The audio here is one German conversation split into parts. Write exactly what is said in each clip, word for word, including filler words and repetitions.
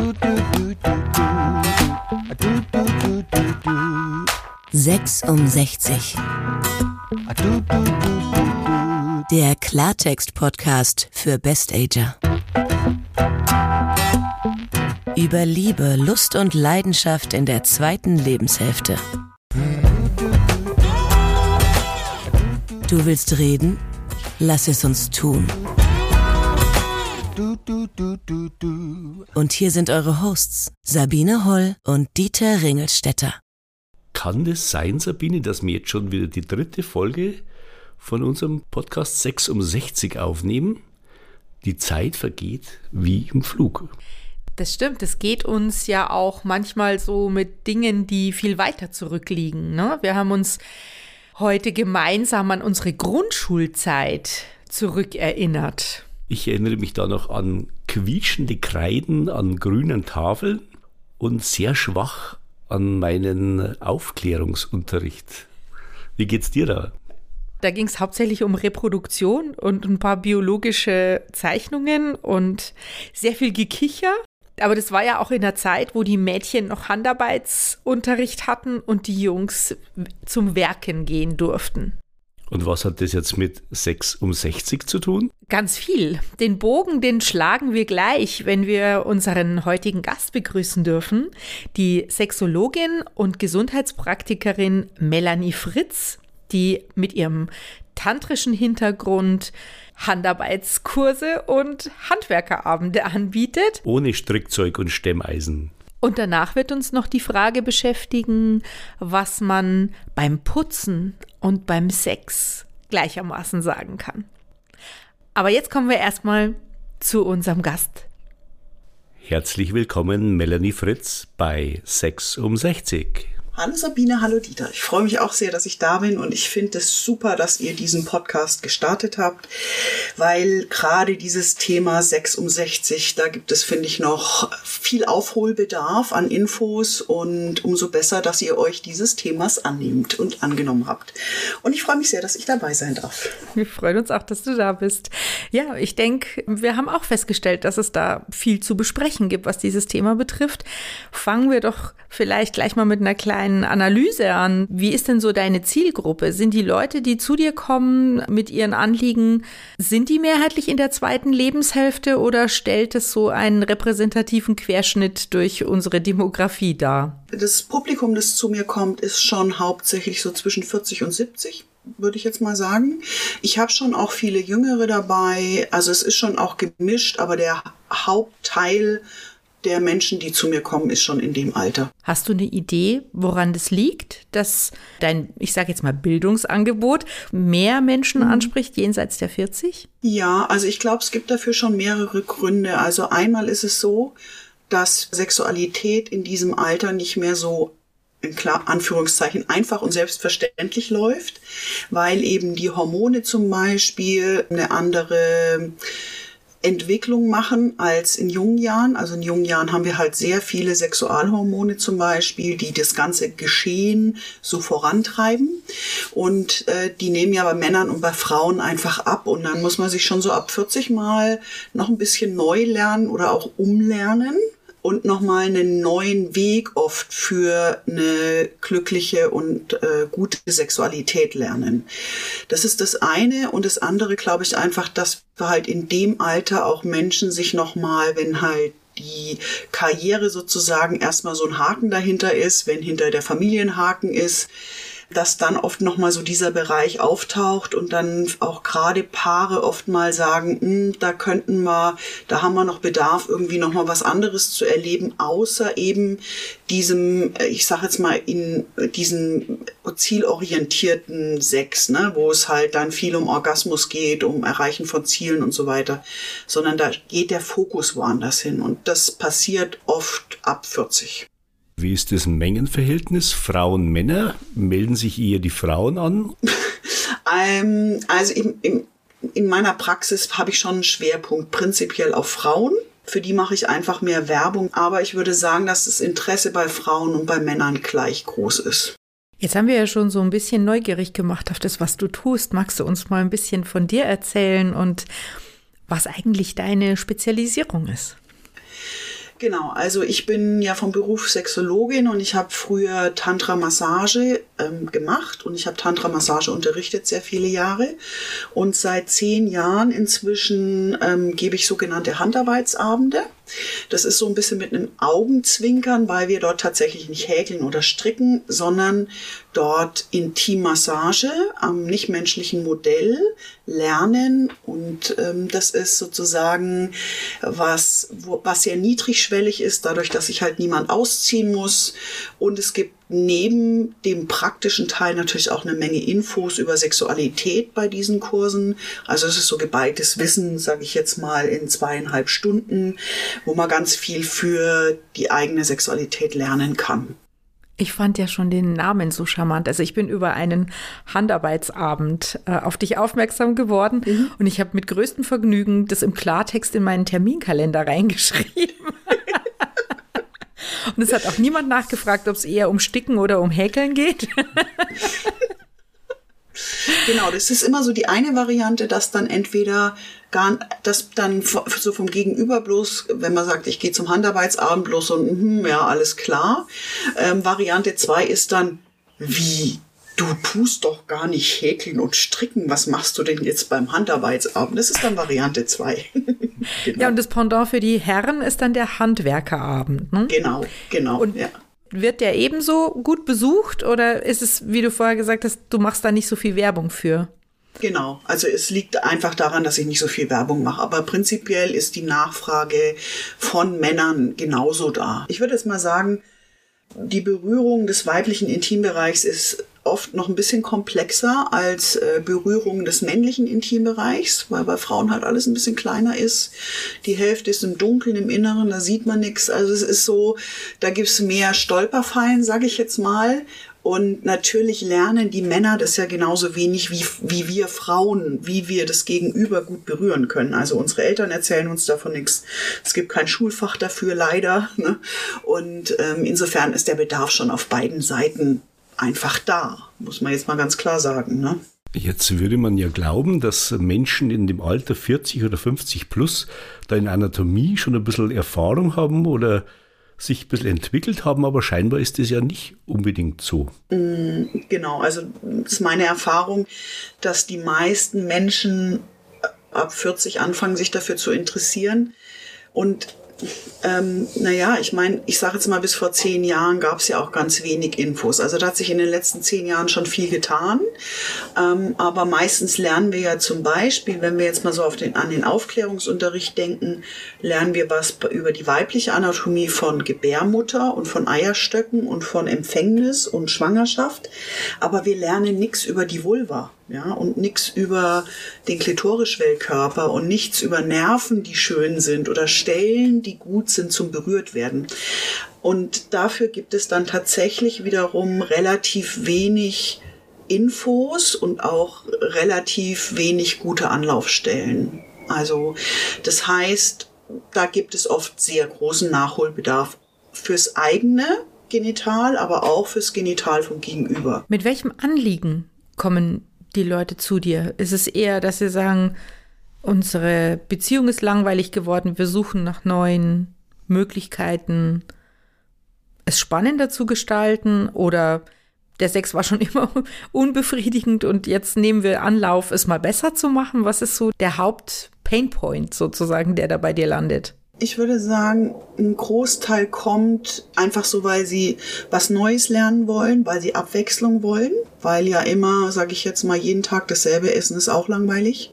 sechs um sechzig. Der Klartext-Podcast für Best-Ager. Über Liebe, Lust und Leidenschaft in der zweiten Lebenshälfte. Du willst reden? Lass es uns tun. Und hier sind eure Hosts, Sabine Holl und Dieter Ringelstetter. Kann das sein, Sabine, dass wir jetzt schon wieder die dritte Folge von unserem Podcast sechs um sechzig aufnehmen? Die Zeit vergeht wie im Flug. Das stimmt, es geht uns ja auch manchmal so mit Dingen, die viel weiter zurückliegen, ne? Wir haben uns heute gemeinsam an unsere Grundschulzeit zurückerinnert. Ich erinnere mich da noch an quietschende Kreiden an grünen Tafeln und sehr schwach an meinen Aufklärungsunterricht. Wie geht's dir da? Da ging es hauptsächlich um Reproduktion und ein paar biologische Zeichnungen und sehr viel Gekicher. Aber das war ja auch in der Zeit, wo die Mädchen noch Handarbeitsunterricht hatten und die Jungs zum Werken gehen durften. Und was hat das jetzt mit sechs um sechzig zu tun? Ganz viel. Den Bogen, den schlagen wir gleich, wenn wir unseren heutigen Gast begrüßen dürfen. Die Sexologin und Gesundheitspraktikerin Melanie Fritz, die mit ihrem tantrischen Hintergrund Handarbeitskurse und Handwerkerabende anbietet. Ohne Strickzeug und Stemmeisen. Und danach wird uns noch die Frage beschäftigen, was man beim Putzen und beim Sex gleichermaßen sagen kann. Aber jetzt kommen wir erstmal zu unserem Gast. Herzlich willkommen, Melanie Fritz, bei sechs um sechzig. Hallo Sabine, hallo Dieter. Ich freue mich auch sehr, dass ich da bin und ich finde es super, dass ihr diesen Podcast gestartet habt, weil gerade dieses Thema sechs um sechzig, da gibt es, finde ich, noch viel Aufholbedarf an Infos und umso besser, dass ihr euch dieses Themas annehmt und angenommen habt. Und ich freue mich sehr, dass ich dabei sein darf. Wir freuen uns auch, dass du da bist. Ja, ich denke, wir haben auch festgestellt, dass es da viel zu besprechen gibt, was dieses Thema betrifft. Fangen wir doch vielleicht gleich mal mit einer kleinen Analyse an. Wie ist denn so deine Zielgruppe? Sind die Leute, die zu dir kommen mit ihren Anliegen, sind die mehrheitlich in der zweiten Lebenshälfte oder stellt es so einen repräsentativen Querschnitt durch unsere Demografie dar? Das Publikum, das zu mir kommt, ist schon hauptsächlich so zwischen vierzig und siebzig. Würde ich jetzt mal sagen. Ich habe schon auch viele Jüngere dabei. Also es ist schon auch gemischt, aber der Hauptteil der Menschen, die zu mir kommen, ist schon in dem Alter. Hast du eine Idee, woran das liegt, dass dein, ich sage jetzt mal, Bildungsangebot mehr Menschen mhm. anspricht, jenseits der vierzig? Ja, also ich glaube, es gibt dafür schon mehrere Gründe. Also einmal ist es so, dass Sexualität in diesem Alter nicht mehr so in klar Anführungszeichen einfach und selbstverständlich läuft, weil eben die Hormone zum Beispiel eine andere Entwicklung machen als in jungen Jahren. Also in jungen Jahren haben wir halt sehr viele Sexualhormone zum Beispiel, die das ganze Geschehen so vorantreiben. Und äh, die nehmen ja bei Männern und bei Frauen einfach ab. Und dann muss man sich schon so ab vierzig Mal noch ein bisschen neu lernen oder auch umlernen. Und nochmal einen neuen Weg oft für eine glückliche und äh, gute Sexualität lernen. Das ist das eine. Und das andere, glaube ich, einfach, dass wir halt in dem Alter auch Menschen sich nochmal, wenn halt die Karriere sozusagen erstmal so ein Haken dahinter ist, wenn hinter der Familie ein Haken ist, dass dann oft nochmal so dieser Bereich auftaucht und dann auch gerade Paare oft mal sagen, da könnten wir, da haben wir noch Bedarf, irgendwie nochmal was anderes zu erleben, außer eben diesem, ich sag jetzt mal, in diesem zielorientierten Sex, ne, wo es halt dann viel um Orgasmus geht, um Erreichen von Zielen und so weiter, sondern da geht der Fokus woanders hin und das passiert oft ab vierzig. Wie ist das Mengenverhältnis Frauen-Männer? Melden sich eher die Frauen an? ähm, also im, im, in meiner Praxis habe ich schon einen Schwerpunkt prinzipiell auf Frauen. Für die mache ich einfach mehr Werbung. Aber ich würde sagen, dass das Interesse bei Frauen und bei Männern gleich groß ist. Jetzt haben wir ja schon so ein bisschen neugierig gemacht auf das, was du tust. Magst du uns mal ein bisschen von dir erzählen und was eigentlich deine Spezialisierung ist? Genau, also ich bin ja vom Beruf Sexologin und ich habe früher Tantra-Massage ähm, gemacht und ich habe Tantra-Massage unterrichtet sehr viele Jahre und seit zehn Jahren inzwischen ähm, gebe ich sogenannte Handarbeitsabende. Das ist so ein bisschen mit einem Augenzwinkern, weil wir dort tatsächlich nicht häkeln oder stricken, sondern dort Intimmassage am nichtmenschlichen Modell lernen. Und ähm, das ist sozusagen was, wo, was sehr niedrigschwellig ist, dadurch, dass sich halt niemand ausziehen muss. Und es gibt neben dem praktischen Teil natürlich auch eine Menge Infos über Sexualität bei diesen Kursen. Also es ist so geballtes Wissen, sage ich jetzt mal, in zweieinhalb Stunden, wo man ganz viel für die eigene Sexualität lernen kann. Ich fand ja schon den Namen so charmant. Also ich bin über einen Handarbeitsabend äh, auf dich aufmerksam geworden mhm. und ich habe mit größtem Vergnügen das im Klartext in meinen Terminkalender reingeschrieben. Und es hat auch niemand nachgefragt, ob es eher um Sticken oder um Häkeln geht. Genau, das ist immer so die eine Variante, dass dann entweder gar, dass dann so vom Gegenüber bloß, wenn man sagt, ich gehe zum Handarbeitsabend bloß und mm, ja, alles klar. Ähm, Variante zwei ist dann, wie? Du tust doch gar nicht häkeln und stricken. Was machst du denn jetzt beim Handarbeitsabend? Das ist dann Variante zwei. Genau. Ja, und das Pendant für die Herren ist dann der Handwerkerabend. Ne? Genau, genau. Und ja. Wird der ebenso gut besucht oder ist es, wie du vorher gesagt hast, du machst da nicht so viel Werbung für? Genau, also es liegt einfach daran, dass ich nicht so viel Werbung mache. Aber prinzipiell ist die Nachfrage von Männern genauso da. Ich würde jetzt mal sagen, die Berührung des weiblichen Intimbereichs ist oft noch ein bisschen komplexer als äh, Berührung des männlichen Intimbereichs, weil bei Frauen halt alles ein bisschen kleiner ist. Die Hälfte ist im Dunkeln, im Inneren, da sieht man nichts. Also es ist so, da gibt's mehr Stolperfallen, sage ich jetzt mal. Und natürlich lernen die Männer das ja genauso wenig wie, wie wir Frauen, wie wir das Gegenüber gut berühren können. Also unsere Eltern erzählen uns davon nichts. Es gibt kein Schulfach dafür, leider. Ne? Und ähm, insofern ist der Bedarf schon auf beiden Seiten einfach da, muss man jetzt mal ganz klar sagen. Ne? Jetzt würde man ja glauben, dass Menschen in dem Alter vierzig oder fünfzig plus da in Anatomie schon ein bisschen Erfahrung haben oder sich ein bisschen entwickelt haben, aber scheinbar ist das ja nicht unbedingt so. Genau, also das ist meine Erfahrung, dass die meisten Menschen ab vierzig anfangen, sich dafür zu interessieren. Und ähm, naja, ich meine, ich sage jetzt mal, bis vor zehn Jahren gab es ja auch ganz wenig Infos. Also da hat sich in den letzten zehn Jahren schon viel getan. Ähm, aber meistens lernen wir ja zum Beispiel, wenn wir jetzt mal so auf den, an den Aufklärungsunterricht denken, lernen wir was über die weibliche Anatomie von Gebärmutter und von Eierstöcken und von Empfängnis und Schwangerschaft. Aber wir lernen nichts über die Vulva. Ja, und nichts über den Klitorisschwellkörper und nichts über Nerven, die schön sind oder Stellen, die gut sind zum Berührtwerden. Und dafür gibt es dann tatsächlich wiederum relativ wenig Infos und auch relativ wenig gute Anlaufstellen. Also das heißt, da gibt es oft sehr großen Nachholbedarf fürs eigene Genital, aber auch fürs Genital vom Gegenüber. Mit welchem Anliegen kommen die Leute zu dir? Ist es eher, dass sie sagen, unsere Beziehung ist langweilig geworden, wir suchen nach neuen Möglichkeiten, es spannender zu gestalten, oder der Sex war schon immer unbefriedigend und jetzt nehmen wir Anlauf, es mal besser zu machen? Was ist so der Haupt-Painpoint sozusagen, der da bei dir landet? Ich würde sagen, ein Großteil kommt einfach so, weil sie was Neues lernen wollen, weil sie Abwechslung wollen, weil ja immer, sage ich jetzt mal, jeden Tag dasselbe essen ist auch langweilig.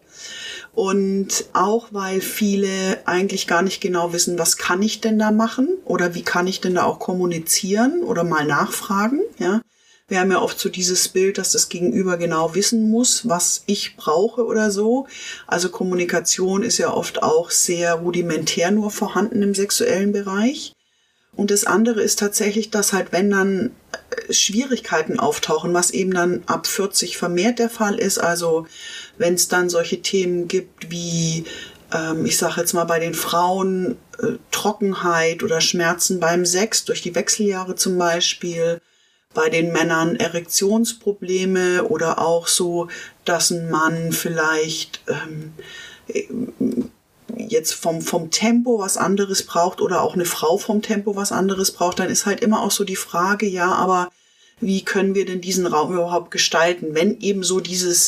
Und auch, weil viele eigentlich gar nicht genau wissen, was kann ich denn da machen oder wie kann ich denn da auch kommunizieren oder mal nachfragen, ja. Wir haben ja oft so dieses Bild, dass das Gegenüber genau wissen muss, was ich brauche oder so. Also Kommunikation ist ja oft auch sehr rudimentär nur vorhanden im sexuellen Bereich. Und das andere ist tatsächlich, dass halt, wenn dann Schwierigkeiten auftauchen, was eben dann ab vierzig vermehrt der Fall ist, also wenn es dann solche Themen gibt wie, ähm, ich sage jetzt mal bei den Frauen, äh, Trockenheit oder Schmerzen beim Sex durch die Wechseljahre zum Beispiel, bei den Männern Erektionsprobleme oder auch so, dass ein Mann vielleicht ähm, jetzt vom, vom Tempo was anderes braucht oder auch eine Frau vom Tempo was anderes braucht, dann ist halt immer auch so die Frage, ja, aber wie können wir denn diesen Raum überhaupt gestalten, wenn eben so dieses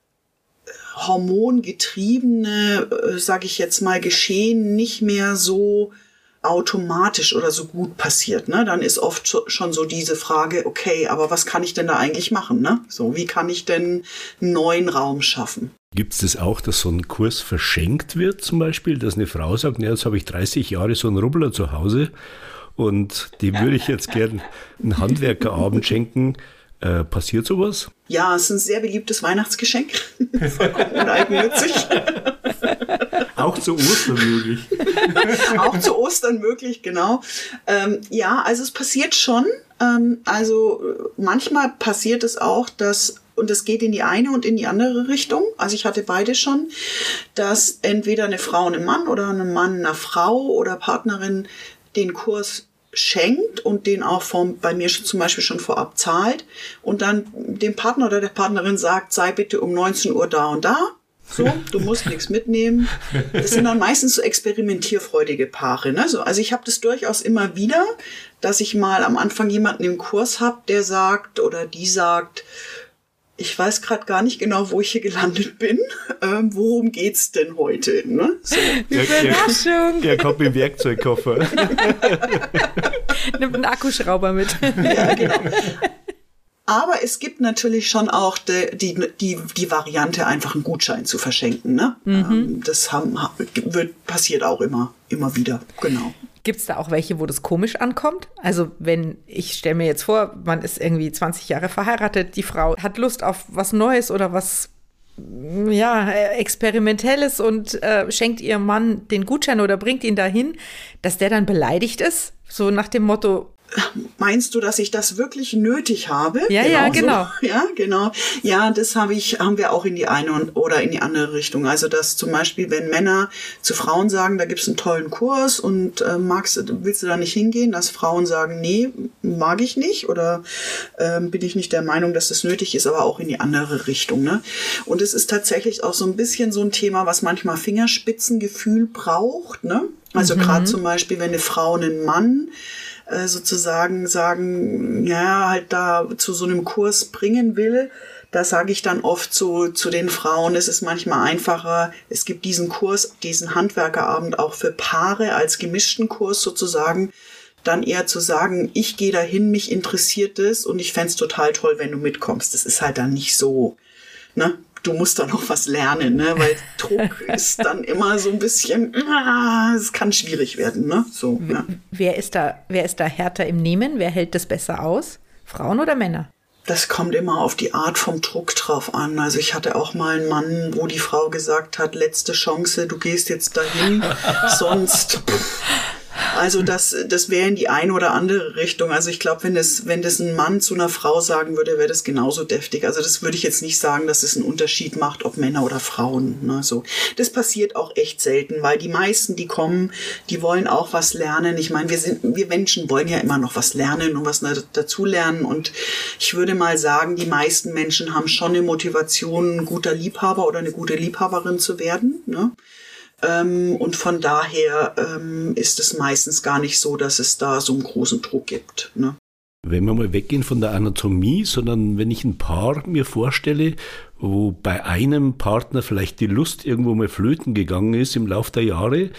hormongetriebene, äh, sage ich jetzt mal, Geschehen nicht mehr so automatisch oder so gut passiert, ne? Dann ist oft schon so diese Frage, okay, aber was kann ich denn da eigentlich machen, ne? So, wie kann ich denn einen neuen Raum schaffen? Gibt es das auch, dass so ein Kurs verschenkt wird zum Beispiel, dass eine Frau sagt, ja, jetzt habe ich dreißig Jahre so einen Rubbler zu Hause und dem würde ich jetzt gern einen Handwerkerabend schenken. Äh, passiert sowas? Ja, es ist ein sehr beliebtes Weihnachtsgeschenk. Vollkommen uneigennützig. Auch zu Ostern möglich. Auch zu Ostern möglich, genau. Ähm, ja, also es passiert schon. Ähm, also manchmal passiert es auch, dass, und es geht in die eine und in die andere Richtung, also ich hatte beide schon, dass entweder eine Frau einem Mann oder ein Mann einer Frau oder Partnerin den Kurs schenkt und den auch vom, bei mir schon, zum Beispiel schon vorab zahlt und dann dem Partner oder der Partnerin sagt, sei bitte um neunzehn Uhr da und da. So, du musst nichts mitnehmen. Das sind dann meistens so experimentierfreudige Paare. Ne? So, also ich habe das durchaus immer wieder, dass ich mal am Anfang jemanden im Kurs habe, der sagt oder die sagt, ich weiß gerade gar nicht genau, wo ich hier gelandet bin. Ähm, worum geht's denn heute? Ne? So. Überraschung! Der kommt im Werkzeugkoffer. Nimmt einen Akkuschrauber mit. Ja, genau. Aber es gibt natürlich schon auch die, die, die, die Variante, einfach einen Gutschein zu verschenken. Ne? Mhm. Das haben, wird, passiert auch immer, immer wieder. Genau. Gibt es da auch welche, wo das komisch ankommt? Also wenn, ich stelle mir jetzt vor, man ist irgendwie zwanzig Jahre verheiratet, die Frau hat Lust auf was Neues oder was, ja, Experimentelles und äh, schenkt ihrem Mann den Gutschein oder bringt ihn dahin, dass der dann beleidigt ist? So nach dem Motto, meinst du, dass ich das wirklich nötig habe? Ja, genau ja, so. genau. Ja, genau. Ja, das habe ich, haben wir auch in die eine und, oder in die andere Richtung. Also, dass zum Beispiel, wenn Männer zu Frauen sagen, da gibt's einen tollen Kurs und äh, magst du, willst du da nicht hingehen, dass Frauen sagen, nee, mag ich nicht oder äh, bin ich nicht der Meinung, dass das nötig ist, aber auch in die andere Richtung. Ne? Und es ist tatsächlich auch so ein bisschen so ein Thema, was manchmal Fingerspitzengefühl braucht. Ne? Also mhm. gerade zum Beispiel, wenn eine Frau einen Mann sozusagen sagen, ja, halt da zu so einem Kurs bringen will, da sage ich dann oft so zu den Frauen, es ist manchmal einfacher, es gibt diesen Kurs, diesen Handwerkerabend auch für Paare als gemischten Kurs sozusagen, dann eher zu sagen, ich gehe dahin, mich interessiert es und ich fänd's total toll, wenn du mitkommst. Das ist halt dann nicht so, ne? Du musst da noch was lernen, ne? Weil Druck ist dann immer so ein bisschen, ah, es kann schwierig werden, ne? So, ja. Wer ist da, wer ist da härter im Nehmen? Wer hält das besser aus? Frauen oder Männer? Das kommt immer auf die Art vom Druck drauf an. Also ich hatte auch mal einen Mann, wo die Frau gesagt hat, letzte Chance, du gehst jetzt dahin, sonst... Pff. Also das, das wäre in die eine oder andere Richtung. Also ich glaube, wenn das, wenn das ein Mann zu einer Frau sagen würde, wäre das genauso deftig. Also das würde ich jetzt nicht sagen, dass es einen Unterschied macht, ob Männer oder Frauen. Ne, so. Das passiert auch echt selten, weil die meisten, die kommen, die wollen auch was lernen. Ich meine, wir sind, wir Menschen wollen ja immer noch was lernen und was dazulernen. Und ich würde mal sagen, die meisten Menschen haben schon eine Motivation, ein guter Liebhaber oder eine gute Liebhaberin zu werden. Ne? Ähm, und von daher ähm, ist es meistens gar nicht so, dass es da so einen großen Druck gibt. Ne? Wenn wir mal weggehen von der Anatomie, sondern wenn ich ein Paar mir vorstelle, wo bei einem Partner vielleicht die Lust irgendwo mal flöten gegangen ist im Laufe der Jahre,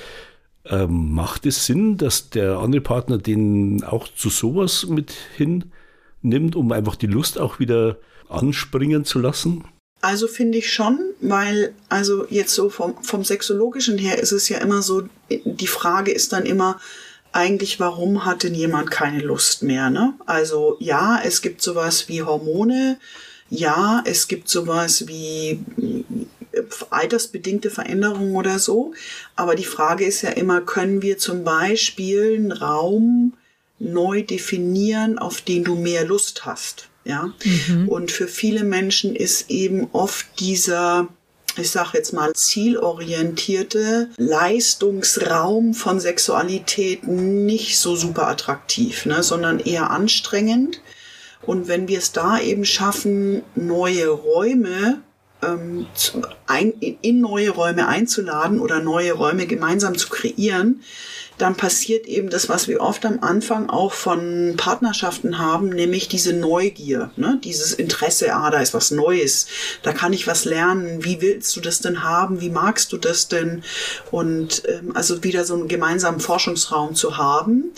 ähm, macht es Sinn, dass der andere Partner den auch zu sowas mit hinnimmt, um einfach die Lust auch wieder anspringen zu lassen? Also finde ich schon, weil, also jetzt so vom, vom Sexologischen her ist es ja immer so, die Frage ist dann immer, eigentlich, warum hat denn jemand keine Lust mehr, ne? Also ja, es gibt sowas wie Hormone, ja, es gibt sowas wie altersbedingte Veränderungen oder so, aber die Frage ist ja immer, können wir zum Beispiel einen Raum neu definieren, auf den du mehr Lust hast? Ja, mhm. Und für viele Menschen ist eben oft dieser, ich sage jetzt mal, zielorientierte Leistungsraum von Sexualität nicht so super attraktiv, ne, sondern eher anstrengend. Und wenn wir es da eben schaffen, neue Räume ähm, zu, ein, in neue Räume einzuladen oder neue Räume gemeinsam zu kreieren, dann passiert eben das, was wir oft am Anfang auch von Partnerschaften haben, nämlich diese Neugier, ne? Dieses Interesse, ah, da ist was Neues, da kann ich was lernen, wie willst du das denn haben, wie magst du das denn? Und ähm, also wieder so einen gemeinsamen Forschungsraum zu haben,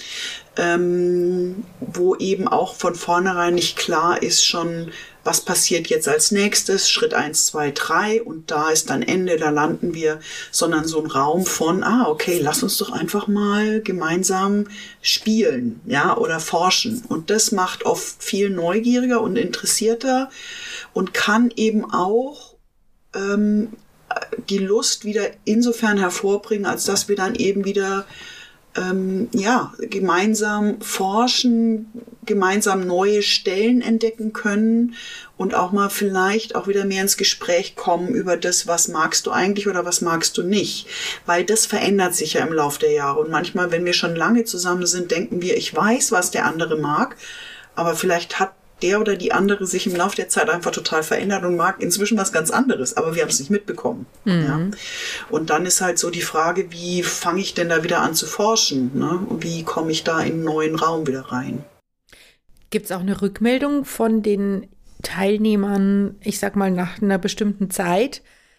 ähm, wo eben auch von vornherein nicht klar ist schon, was passiert jetzt als nächstes, Schritt eins, zwei, drei und da ist dann Ende, da landen wir, sondern so ein Raum von, ah, okay, lass uns doch einfach mal gemeinsam spielen, ja, oder forschen. Und das macht oft viel neugieriger und interessierter und kann eben auch ähm, die Lust wieder insofern hervorbringen, als dass wir dann eben wieder Ähm, ja, gemeinsam forschen, gemeinsam neue Stellen entdecken können und auch mal vielleicht auch wieder mehr ins Gespräch kommen über das, was magst du eigentlich oder was magst du nicht. Weil das verändert sich ja im Laufe der Jahre. Und manchmal, wenn wir schon lange zusammen sind, denken wir, ich weiß, was der andere mag, aber vielleicht hat der oder die andere sich im Laufe der Zeit einfach total verändert und mag inzwischen was ganz anderes, aber wir haben es nicht mitbekommen. Mhm. Ja. Und dann ist halt so die Frage, wie fange ich denn da wieder an zu forschen? Ne? Und wie komme ich da in einen neuen Raum wieder rein? Gibt es auch eine Rückmeldung von den Teilnehmern, ich sag mal nach einer bestimmten Zeit,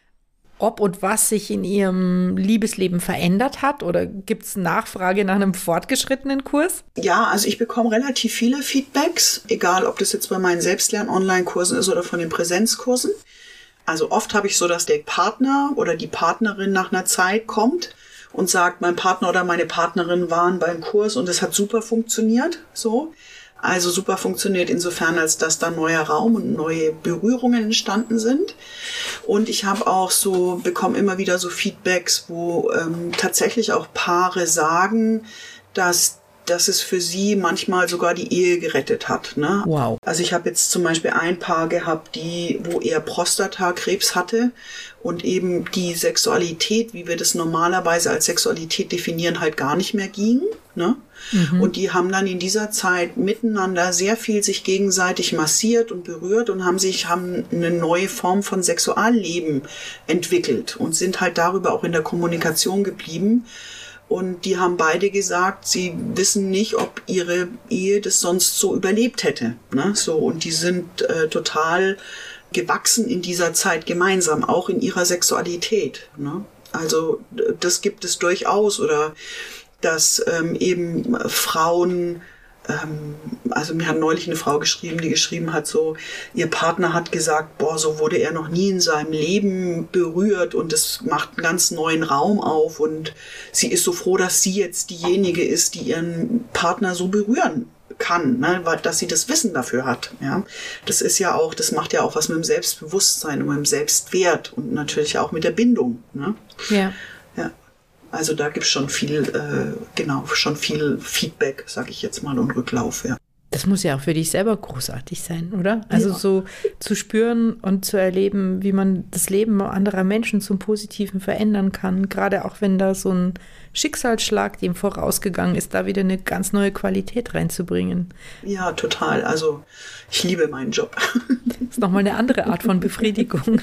ob und was sich in ihrem Liebesleben verändert hat? Oder gibt es Nachfrage nach einem fortgeschrittenen Kurs? Ja, also ich bekomme relativ viele Feedbacks, egal ob das jetzt bei meinen Selbstlern-Online-Kursen ist oder von den Präsenzkursen. Also oft habe ich so, dass der Partner oder die Partnerin nach einer Zeit kommt und sagt, mein Partner oder meine Partnerin waren beim Kurs und es hat super funktioniert, so. Also super funktioniert insofern, als dass da neuer Raum und neue Berührungen entstanden sind. Und ich habe auch so, bekomme immer wieder so Feedbacks, wo ähm, tatsächlich auch Paare sagen, dass dass es für sie manchmal sogar die Ehe gerettet hat. Ne? Wow. Also ich habe jetzt zum Beispiel ein Paar gehabt, die, wo er Prostatakrebs hatte und eben die Sexualität, wie wir das normalerweise als Sexualität definieren, halt gar nicht mehr ging. Ne? Mhm. Und die haben dann in dieser Zeit miteinander sehr viel sich gegenseitig massiert und berührt und haben sich, haben eine neue Form von Sexualleben entwickelt und sind halt darüber auch in der Kommunikation geblieben. Und die haben beide gesagt, sie wissen nicht, ob ihre Ehe das sonst so überlebt hätte. Ne? So, und die sind äh, total gewachsen in dieser Zeit gemeinsam, auch in ihrer Sexualität. Ne? Also das gibt es durchaus. Oder dass ähm, eben Frauen, ähm, also mir hat neulich eine Frau geschrieben, die geschrieben hat, so, ihr Partner hat gesagt, boah, so wurde er noch nie in seinem Leben berührt und es macht einen ganz neuen Raum auf und sie ist so froh, dass sie jetzt diejenige ist, die ihren Partner so berühren kann, ne, weil, dass sie das Wissen dafür hat. Ja, das ist ja auch, das macht ja auch was mit dem Selbstbewusstsein und mit dem Selbstwert und natürlich auch mit der Bindung. Ne? Ja. Ja. Also da gibt es schon viel, äh, genau, schon viel Feedback, sage ich jetzt mal, und Rücklauf, ja. Das muss ja auch für dich selber großartig sein, oder? Also ja. So zu spüren und zu erleben, wie man das Leben anderer Menschen zum Positiven verändern kann, gerade auch wenn da so ein Schicksalsschlag dem vorausgegangen ist, da wieder eine ganz neue Qualität reinzubringen. Ja, total. Also ich liebe meinen Job. Das ist nochmal eine andere Art von Befriedigung.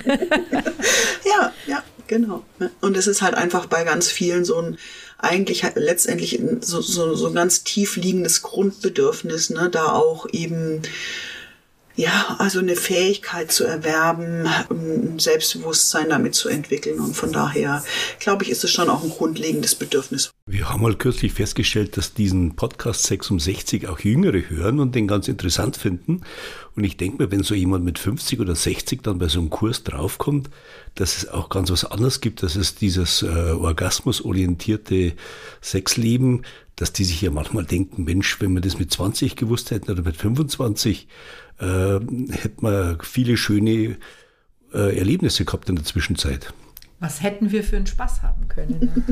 Ja, ja. Genau. Und es ist halt einfach bei ganz vielen so ein, eigentlich halt letztendlich so, so, so ein ganz tief liegendes Grundbedürfnis, ne, da auch eben, ja, also eine Fähigkeit zu erwerben, ein Selbstbewusstsein damit zu entwickeln. Und von daher, glaube ich, ist es schon auch ein grundlegendes Bedürfnis. Wir haben mal kürzlich festgestellt, dass diesen Podcast sechsundsechzig auch Jüngere hören und den ganz interessant finden. Und ich denke mir, wenn so jemand mit fünfzig oder sechzig dann bei so einem Kurs draufkommt, dass es auch ganz was anderes gibt, dass es dieses äh, orgasmusorientierte Sexleben, dass die sich ja manchmal denken, Mensch, wenn wir das mit zwanzig gewusst hätten oder mit fünfundzwanzig, äh, hätten wir viele schöne äh, Erlebnisse gehabt in der Zwischenzeit. Was hätten wir für einen Spaß haben können?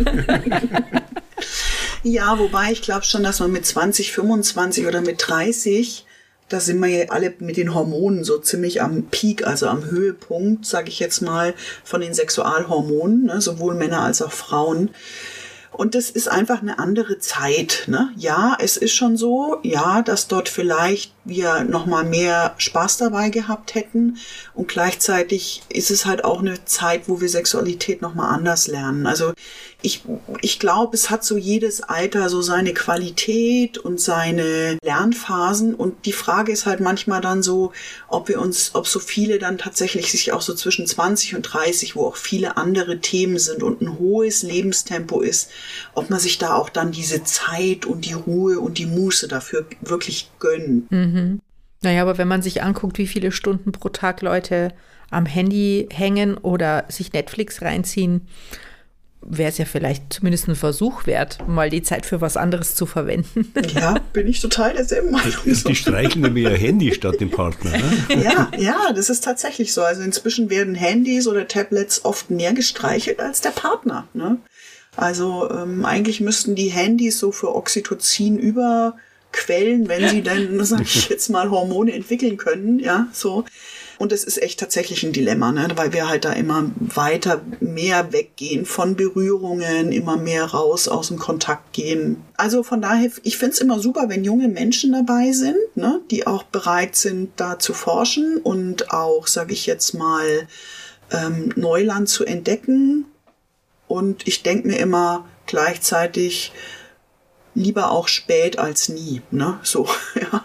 Ja, wobei ich glaube schon, dass man mit zwanzig, fünfundzwanzig oder mit dreißig, da sind wir ja alle mit den Hormonen so ziemlich am Peak, also am Höhepunkt, sage ich jetzt mal, von den Sexualhormonen, ne, sowohl Männer als auch Frauen. Und das ist einfach eine andere Zeit. Ne? Ja, es ist schon so, ja, dass dort vielleicht wir nochmal mehr Spaß dabei gehabt hätten. Und gleichzeitig ist es halt auch eine Zeit, wo wir Sexualität nochmal anders lernen. Also ich, ich glaube, es hat so jedes Alter so seine Qualität und seine Lernphasen. Und die Frage ist halt manchmal dann so, ob wir uns, ob so viele dann tatsächlich sich auch so zwischen zwanzig und dreißig, wo auch viele andere Themen sind und ein hohes Lebenstempo ist, ob man sich da auch dann diese Zeit und die Ruhe und die Muße dafür wirklich gönnt. Mhm. Naja, aber wenn man sich anguckt, wie viele Stunden pro Tag Leute am Handy hängen oder sich Netflix reinziehen, wäre es ja vielleicht zumindest ein Versuch wert, mal die Zeit für was anderes zu verwenden. Ja, bin ich total derselben Meinung. Die streicheln nämlich ihr Handy statt dem Partner. Ne? Ja, ja, das ist tatsächlich so. Also inzwischen werden Handys oder Tablets oft mehr gestreichelt als der Partner. Ne? Also ähm, eigentlich müssten die Handys so für Oxytocin überquellen, wenn sie dann, sag ich jetzt mal, Hormone entwickeln können. Ja, so. Und das ist echt tatsächlich ein Dilemma, ne? Weil wir halt da immer weiter mehr weggehen von Berührungen, immer mehr raus aus dem Kontakt gehen. Also von daher, ich finde es immer super, wenn junge Menschen dabei sind, ne? Die auch bereit sind, da zu forschen und auch, sage ich jetzt mal, ähm, Neuland zu entdecken. Und ich denke mir immer gleichzeitig, lieber auch spät als nie, ne, so, ja,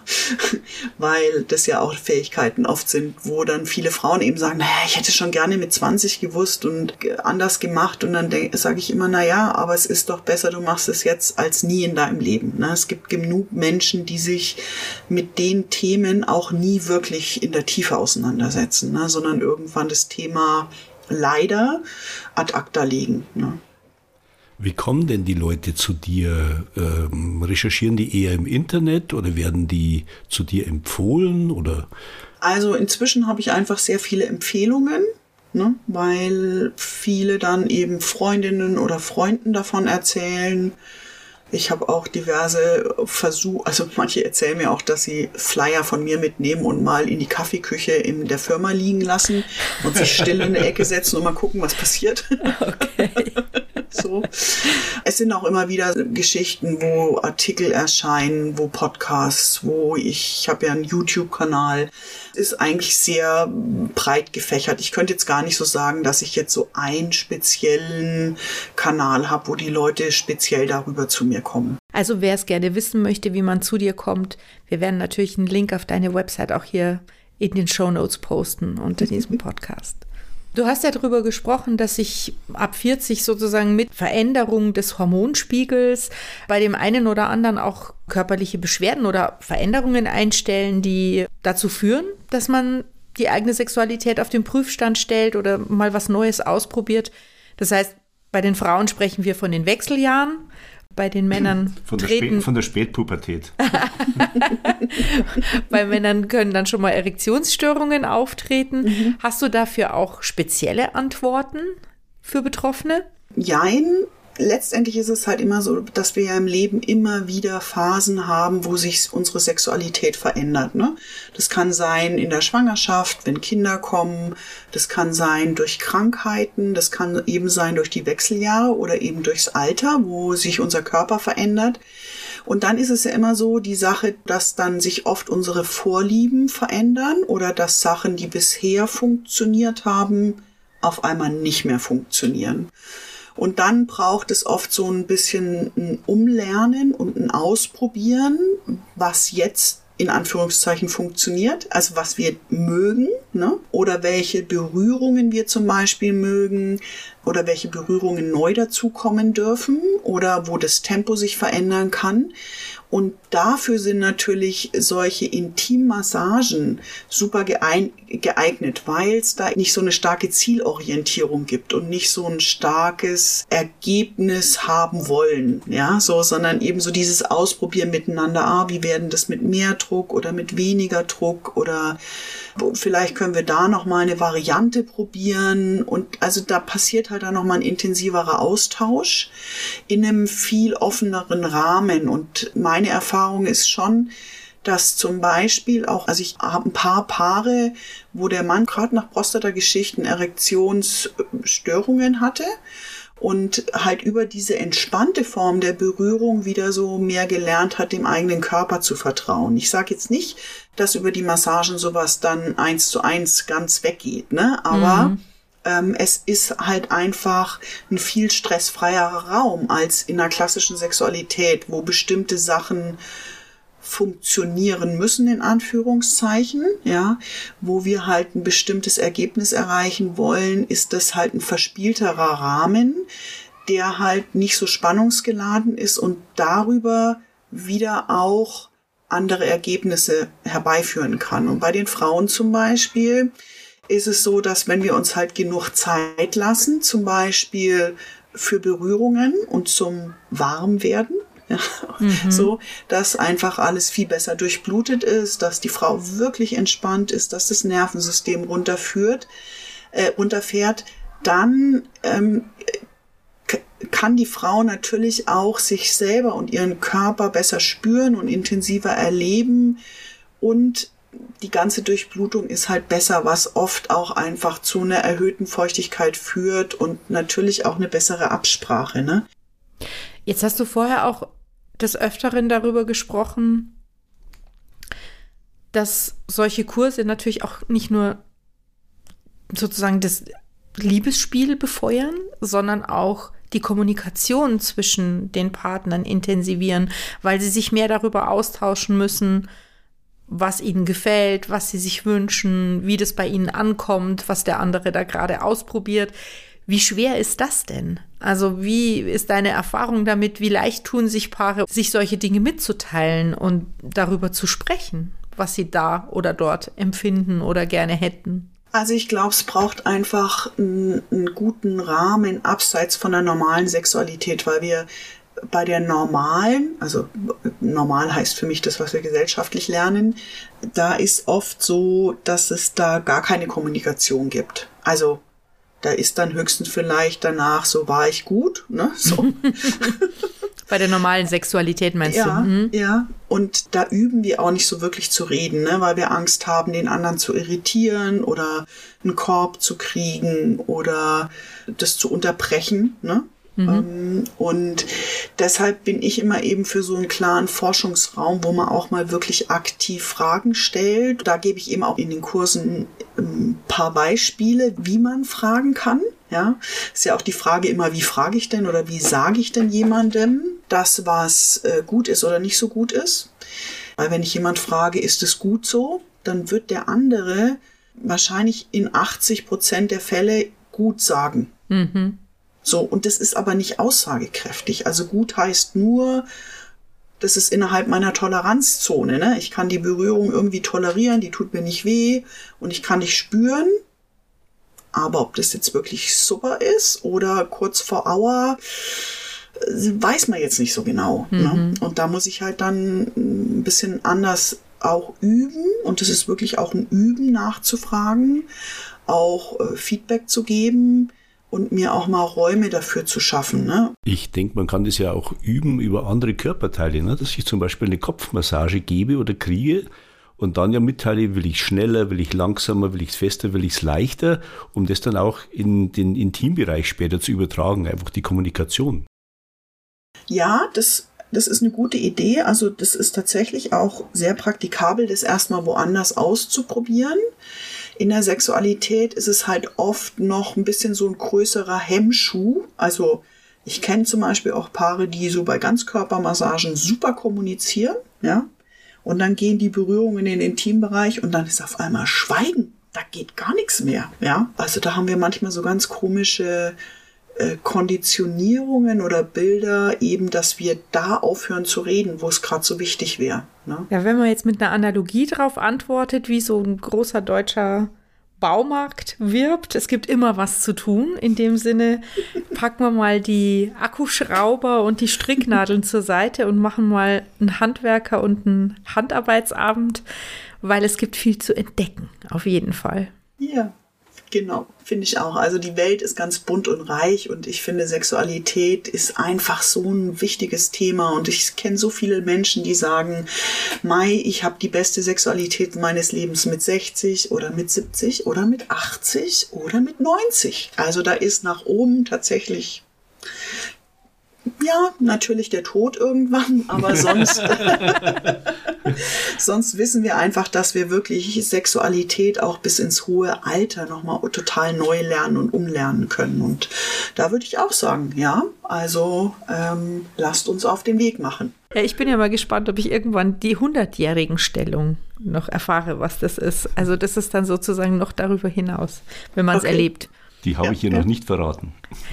weil das ja auch Fähigkeiten oft sind, wo dann viele Frauen eben sagen, naja, ich hätte schon gerne mit zwanzig gewusst und anders gemacht und dann sage ich immer, naja, aber es ist doch besser, du machst es jetzt als nie in deinem Leben, ne, es gibt genug Menschen, die sich mit den Themen auch nie wirklich in der Tiefe auseinandersetzen, ne, sondern irgendwann das Thema leider ad acta legen, ne. Wie kommen denn die Leute zu dir? Ähm, recherchieren die eher im Internet oder werden die zu dir empfohlen? Oder? Also inzwischen habe ich einfach sehr viele Empfehlungen, ne, weil viele dann eben Freundinnen oder Freunden davon erzählen. Ich habe auch diverse Versuche, also manche erzählen mir auch, dass sie Flyer von mir mitnehmen und mal in die Kaffeeküche in der Firma liegen lassen und sich still in eine Ecke setzen und mal gucken, was passiert. Okay. So. Es sind auch immer wieder Geschichten, wo Artikel erscheinen, wo Podcasts, wo ich, ich habe ja einen YouTube-Kanal. Es ist eigentlich sehr breit gefächert. Ich könnte jetzt gar nicht so sagen, dass ich jetzt so einen speziellen Kanal habe, wo die Leute speziell darüber zu mir kommen. Also wer es gerne wissen möchte, wie man zu dir kommt, wir werden natürlich einen Link auf deine Website auch hier in den Shownotes posten unter diesem Podcast. Du hast ja darüber gesprochen, dass sich ab vierzig sozusagen mit Veränderung des Hormonspiegels bei dem einen oder anderen auch körperliche Beschwerden oder Veränderungen einstellen, die dazu führen, dass man die eigene Sexualität auf den Prüfstand stellt oder mal was Neues ausprobiert. Das heißt, bei den Frauen sprechen wir von den Wechseljahren. Bei den Männern von der, treten, Spät, von der Spätpubertät. Bei Männern können dann schon mal Erektionsstörungen auftreten. Mhm. Hast du dafür auch spezielle Antworten für Betroffene? Jein. Letztendlich ist es halt immer so, dass wir ja im Leben immer wieder Phasen haben, wo sich unsere Sexualität verändert, ne? Das kann sein in der Schwangerschaft, wenn Kinder kommen, das kann sein durch Krankheiten, das kann eben sein durch die Wechseljahre oder eben durchs Alter, wo sich unser Körper verändert. Und dann ist es ja immer so die Sache, dass dann sich oft unsere Vorlieben verändern oder dass Sachen, die bisher funktioniert haben, auf einmal nicht mehr funktionieren. Und dann braucht es oft so ein bisschen ein Umlernen und ein Ausprobieren, was jetzt in Anführungszeichen funktioniert, also was wir mögen, ne? Oder welche Berührungen wir zum Beispiel mögen oder welche Berührungen neu dazukommen dürfen oder wo das Tempo sich verändern kann. Und dafür sind natürlich solche Intimmassagen super geeignet, weil es da nicht so eine starke Zielorientierung gibt und nicht so ein starkes Ergebnis haben wollen, ja, so, sondern eben so dieses Ausprobieren miteinander, ah, wie werden das mit mehr Druck oder mit weniger Druck oder vielleicht können wir da noch mal eine Variante probieren und also da passiert halt dann noch mal ein intensiverer Austausch in einem viel offeneren Rahmen und meine Erfahrung ist schon, dass zum Beispiel auch, also ich habe ein paar Paare, wo der Mann gerade nach Prostata-Geschichten Erektionsstörungen hatte und halt über diese entspannte Form der Berührung wieder so mehr gelernt hat, dem eigenen Körper zu vertrauen. Ich sage jetzt nicht, dass über die Massagen sowas dann eins zu eins ganz weggeht, ne? Aber mhm. ähm, es ist halt einfach ein viel stressfreierer Raum als in einer klassischen Sexualität, wo bestimmte Sachen funktionieren müssen, in Anführungszeichen, ja, wo wir halt ein bestimmtes Ergebnis erreichen wollen, ist das halt ein verspielterer Rahmen, der halt nicht so spannungsgeladen ist und darüber wieder auch andere Ergebnisse herbeiführen kann. Und bei den Frauen zum Beispiel ist es so, dass wenn wir uns halt genug Zeit lassen, zum Beispiel für Berührungen und zum Warmwerden, ja, mhm. so, dass einfach alles viel besser durchblutet ist, dass die Frau wirklich entspannt ist, dass das Nervensystem runterführt, äh, runterfährt, dann ähm, k- kann die Frau natürlich auch sich selber und ihren Körper besser spüren und intensiver erleben und die ganze Durchblutung ist halt besser, was oft auch einfach zu einer erhöhten Feuchtigkeit führt und natürlich auch eine bessere Absprache, ne? Jetzt hast du vorher auch des Öfteren darüber gesprochen, dass solche Kurse natürlich auch nicht nur sozusagen das Liebesspiel befeuern, sondern auch die Kommunikation zwischen den Partnern intensivieren, weil sie sich mehr darüber austauschen müssen, was ihnen gefällt, was sie sich wünschen, wie das bei ihnen ankommt, was der andere da gerade ausprobiert. Wie schwer ist das denn? Also wie ist deine Erfahrung damit? Wie leicht tun sich Paare, sich solche Dinge mitzuteilen und darüber zu sprechen, was sie da oder dort empfinden oder gerne hätten? Also ich glaube, es braucht einfach einen, einen guten Rahmen abseits von der normalen Sexualität, weil wir bei der normalen, also normal heißt für mich das, was wir gesellschaftlich lernen, da ist oft so, dass es da gar keine Kommunikation gibt. Also da ist dann höchstens vielleicht danach, so war ich gut, ne? So. Bei der normalen Sexualität meinst ja, du? Mhm. Ja, und da üben wir auch nicht so wirklich zu reden, ne? Weil wir Angst haben, den anderen zu irritieren oder einen Korb zu kriegen oder das zu unterbrechen, ne? Mhm. Ähm, und deshalb bin ich immer eben für so einen klaren Forschungsraum, wo man auch mal wirklich aktiv Fragen stellt. Da gebe ich eben auch in den Kursen ein paar Beispiele, wie man fragen kann. Ja, ist ja auch die Frage immer, wie frage ich denn oder wie sage ich denn jemandem, das, was äh, gut ist oder nicht so gut ist. Weil wenn ich jemand frage, ist es gut so, dann wird der andere wahrscheinlich in achtzig Prozent der Fälle gut sagen. Mhm. So, und das ist aber nicht aussagekräftig. Also gut heißt nur, das ist innerhalb meiner Toleranzzone, ne? Ich kann die Berührung irgendwie tolerieren, die tut mir nicht weh und ich kann dich spüren. Aber ob das jetzt wirklich super ist oder kurz vor Aua, weiß man jetzt nicht so genau. Mhm. Ne? Und da muss ich halt dann ein bisschen anders auch üben. Und es ist wirklich auch ein Üben, nachzufragen, auch äh, Feedback zu geben und mir auch mal Räume dafür zu schaffen. Ne? Ich denke, man kann das ja auch üben über andere Körperteile, ne? Dass ich zum Beispiel eine Kopfmassage gebe oder kriege und dann ja mitteile, will ich schneller, will ich langsamer, will ich es fester, will ich es leichter, um das dann auch in den Intimbereich später zu übertragen, einfach die Kommunikation. Ja, das, das ist eine gute Idee. Also das ist tatsächlich auch sehr praktikabel, das erstmal woanders auszuprobieren. In der Sexualität ist es halt oft noch ein bisschen so ein größerer Hemmschuh. Also ich kenne zum Beispiel auch Paare, die so bei Ganzkörpermassagen super kommunizieren, ja. Und dann gehen die Berührungen in den Intimbereich und dann ist auf einmal Schweigen. Da geht gar nichts mehr, ja. Also da haben wir manchmal so ganz komische äh, Konditionierungen oder Bilder, eben, dass wir da aufhören zu reden, wo es gerade so wichtig wäre. Ne? Ja, wenn man jetzt mit einer Analogie drauf antwortet, wie so ein großer deutscher Baumarkt wirbt, es gibt immer was zu tun. In dem Sinne packen wir mal die Akkuschrauber und die Stricknadeln zur Seite und machen mal einen Handwerker- und einen Handarbeitsabend, weil es gibt viel zu entdecken, auf jeden Fall. Ja, genau, finde ich auch. Also die Welt ist ganz bunt und reich und ich finde, Sexualität ist einfach so ein wichtiges Thema und ich kenne so viele Menschen, die sagen, Mai, ich habe die beste Sexualität meines Lebens mit sechzig oder mit siebzig oder mit achtzig oder mit neunzig. Also da ist nach oben tatsächlich Ja, natürlich der Tod irgendwann, aber sonst, sonst wissen wir einfach, dass wir wirklich Sexualität auch bis ins hohe Alter nochmal total neu lernen und umlernen können. Und da würde ich auch sagen, ja, also ähm, lasst uns auf den Weg machen. Ja, ich bin ja mal gespannt, ob ich irgendwann die hundertjährigen-Stellung noch erfahre, was das ist. Also das ist dann sozusagen noch darüber hinaus, wenn man es okay. erlebt. Die habe ja, ich hier ja. noch nicht verraten.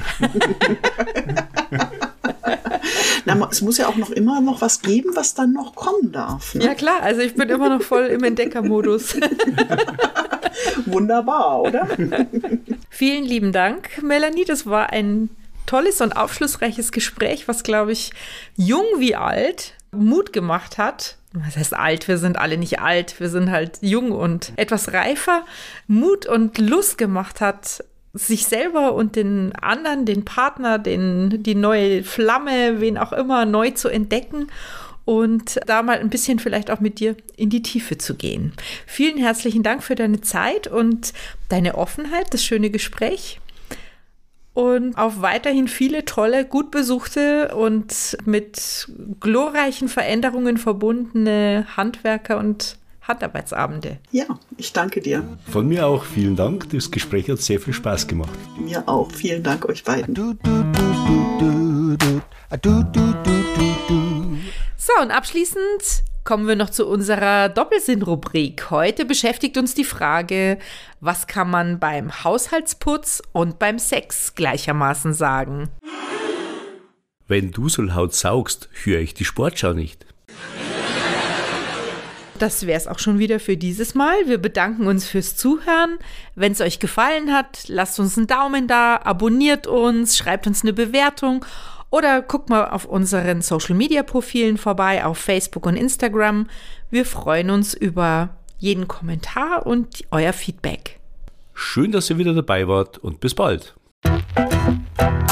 Na, es muss ja auch noch immer noch was geben, was dann noch kommen darf. Ne? Ja klar, also ich bin immer noch voll im Entdeckermodus. Wunderbar, oder? Vielen lieben Dank, Melanie. Das war ein tolles und aufschlussreiches Gespräch, was, glaube ich, jung wie alt Mut gemacht hat. Was heißt alt? Wir sind alle nicht alt. Wir sind halt jung und etwas reifer. Mut und Lust gemacht hat, sich selber und den anderen, den Partner, den, die neue Flamme, wen auch immer, neu zu entdecken und da mal ein bisschen vielleicht auch mit dir in die Tiefe zu gehen. Vielen herzlichen Dank für deine Zeit und deine Offenheit, das schöne Gespräch und auf weiterhin viele tolle, gut besuchte und mit glorreichen Veränderungen verbundene Handwerker und Handarbeitsabende. Ja, ich danke dir. Von mir auch vielen Dank. Das Gespräch hat sehr viel Spaß gemacht. Mir auch. Vielen Dank euch beiden. So, und abschließend kommen wir noch zu unserer Doppelsinn-Rubrik. Heute beschäftigt uns die Frage, was kann man beim Haushaltsputz und beim Sex gleichermaßen sagen? Wenn du so laut saugst, höre ich die Sportschau nicht. Das wäre es auch schon wieder für dieses Mal. Wir bedanken uns fürs Zuhören. Wenn es euch gefallen hat, lasst uns einen Daumen da, abonniert uns, schreibt uns eine Bewertung oder guckt mal auf unseren Social-Media-Profilen vorbei, auf Facebook und Instagram. Wir freuen uns über jeden Kommentar und euer Feedback. Schön, dass ihr wieder dabei wart und bis bald.